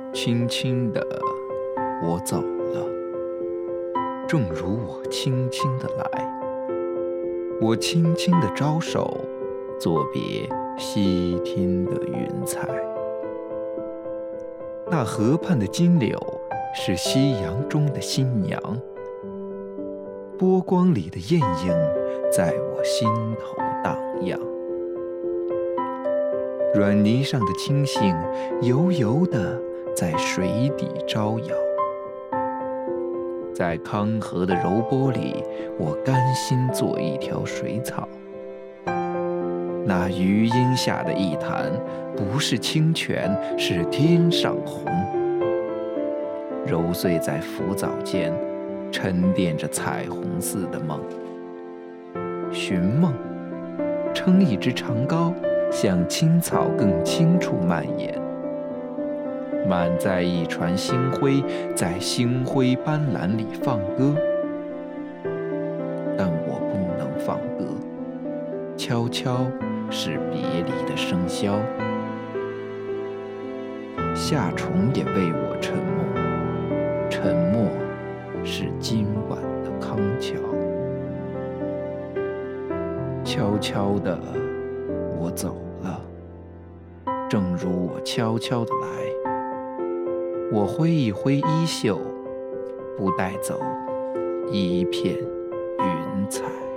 轻轻地，我走了，正如我轻轻地来。我轻轻地招手，作别西天的云彩。那河畔的金柳是夕阳中的新娘，波光里的艳影在我心头荡漾。软泥上的青荇油油地在水底招摇，在康河的柔波里，我甘心做一条水草。那余荫下的一潭，不是清泉，是天上虹，揉碎在浮藻间，沉淀着彩虹似的梦。寻梦，撑一支长篙，向青草更清处蔓延，满载一船星辉，在星辉斑斓里放歌。但我不能放歌，悄悄是别离的笙箫。夏虫也为我沉默，沉默是今晚的康桥。悄悄地，我走了，正如我悄悄地来。我挥一挥衣袖，不带走一片云彩。